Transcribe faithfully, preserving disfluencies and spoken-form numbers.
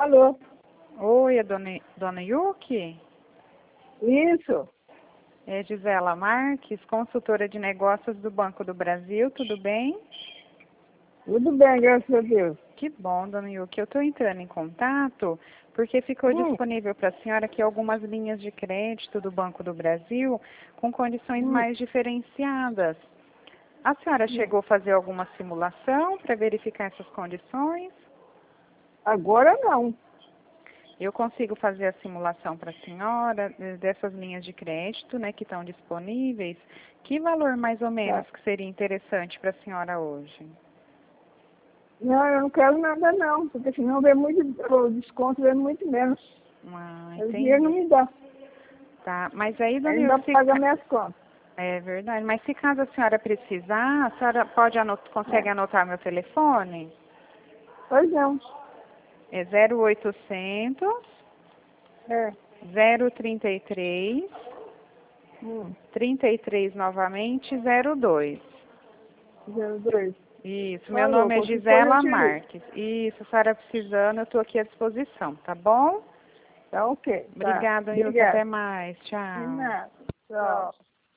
Alô? Oi, é dona, dona Yuki? Isso. É Gisela Marques, consultora de negócios do Banco do Brasil, tudo bem? Tudo bem, graças a Deus. Que bom, dona Yuki. Eu estou entrando em contato porque ficou Hum. disponível para a senhora aqui algumas linhas de crédito do Banco do Brasil com condições Hum. mais diferenciadas. A senhora chegou a fazer alguma simulação para verificar essas condições? Agora não. Eu consigo fazer a simulação para a senhora eh, dessas linhas de crédito, né, que estão disponíveis. Que valor mais ou menos Tá. que seria interessante para a senhora hoje? Não, eu não quero nada não, porque senão vem muito, o desconto vem muito menos. Ah, O dinheiro não entendi. me dá. Tá, mas aí, dona Ainda Ilse, paga minhas contas. é verdade, mas se caso a senhora precisar, a senhora pode anot... consegue É. anotar meu telefone? Pois não. É zero oitocentos, É. zero trinta e três, Hum. trinta e três novamente, zero dois. Zero dois. Isso, meu Falou, nome é qualquer coisa eu Gisela te ligo. Marques. Isso, a senhora precisando, eu estou aqui à disposição, tá bom? Tá ok. Tá. Obrigada, Ilse, Obrigada. até mais. De Tchau. nada. Tchau.